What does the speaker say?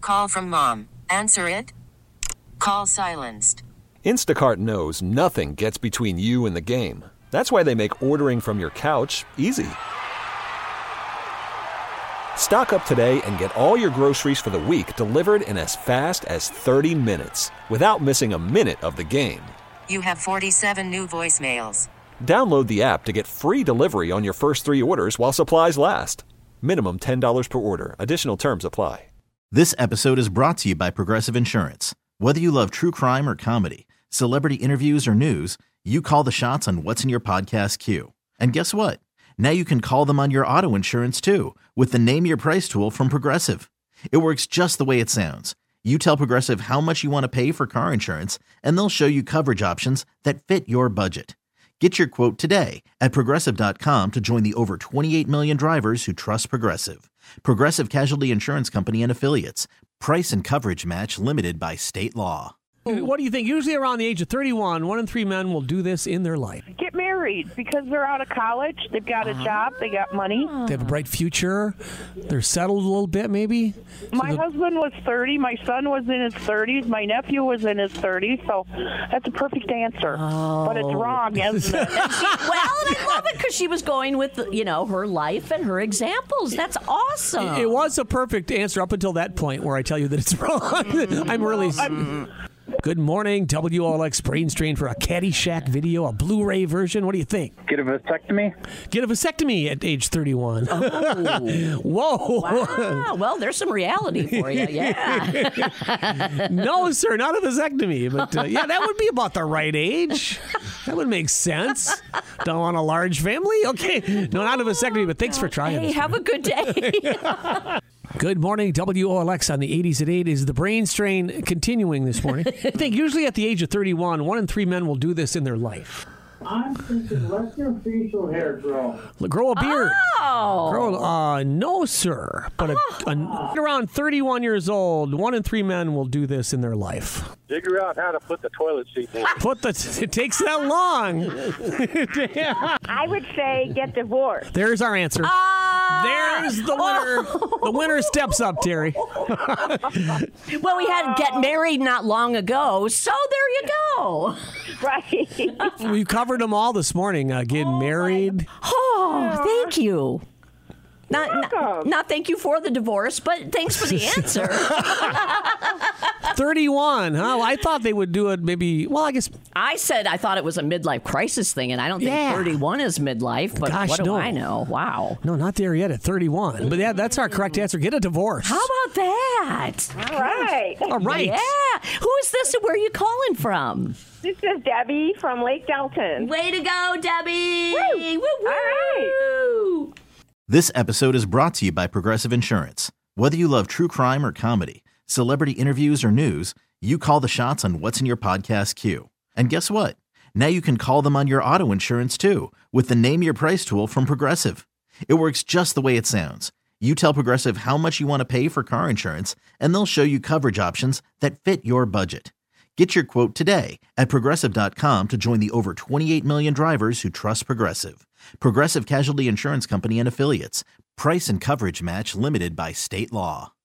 call from mom. Answer it. Call silenced. Instacart knows nothing gets between you and the game. That's why they make ordering from your couch easy. Stock up today and get all your groceries for the week delivered in as fast as 30 minutes without missing a minute of the game. You have 47 new voicemails. Download the app to get free delivery on your first 3 orders while supplies last. Minimum $10 per order. Additional terms apply. This episode is brought to you by Progressive Insurance. Whether you love true crime or comedy, celebrity interviews or news, you call the shots on what's in your podcast queue. And guess what? Now you can call them on your auto insurance too with the Name Your Price tool from Progressive. It works just the way it sounds. You tell Progressive how much you want to pay for car insurance, and they'll show you coverage options that fit your budget. Get your quote today at Progressive.com to join the over 28 million drivers who trust Progressive. Progressive Casualty Insurance Company and Affiliates. Price and coverage match limited by state law. What do you think? Usually around the age of 31, 1 in 3 men will do this in their life. Get married because they're out of college. They've got a job. They got money. They have a bright future. They're settled a little bit, maybe. My husband was 30. My son was in his 30s. My nephew was in his 30s. So that's a perfect answer. But it's wrong, isn't it? Well, and I love it because she was going with, her life and her examples. That's awesome. It was a perfect answer up until that point where I tell you that it's wrong. I'm really... Good morning, WOLX Brain Strain for a Caddyshack video, a Blu-ray version. What do you think? Get a vasectomy? Get a vasectomy at age 31. Oh. Whoa. Wow. Well, there's some reality for you, yeah. No, sir, not a vasectomy. But, that would be about the right age. That would make sense. Don't want a large family? Okay. No, not a vasectomy, but thanks for trying. Hey, have a good day. Good morning, WOLX on the 80s at 8 is the Brain Strain continuing this morning. I think usually at the age of 31, 1 in 3 men will do this in their life. I'm thinking let your facial hair grow. Grow a beard. Oh. No, sir. But around 31 years old, 1 in 3 men will do this in their life. Figure out how to put the toilet seat in. It takes that long. I would say get divorced. There's our answer. There's the winner. The winner steps up, Terry. Well, we had Get Married not long ago, so there you go. Right. We covered them all this morning. Getting married. Oh, thank you. Not thank you for the divorce, but thanks for the answer. 31, huh? I thought they would do it maybe, well, I guess. I said I thought it was a midlife crisis thing, and I don't think 31 is midlife, but Gosh, what do I know? Wow. No, not there yet at 31. But that's our correct answer. Get a divorce. How about that? All right. All right. Yeah. Who is this and where are you calling from? This is Debbie from Lake Delton. Way to go, Debbie. Woo. Woo, woo. All right. This episode is brought to you by Progressive Insurance. Whether you love true crime or comedy, celebrity interviews or news, you call the shots on what's in your podcast queue. And guess what? Now you can call them on your auto insurance too with the Name Your Price tool from Progressive. It works just the way it sounds. You tell Progressive how much you want to pay for car insurance, and they'll show you coverage options that fit your budget. Get your quote today at Progressive.com to join the over 28 million drivers who trust Progressive. Progressive Casualty Insurance Company and Affiliates. Price and coverage match limited by state law.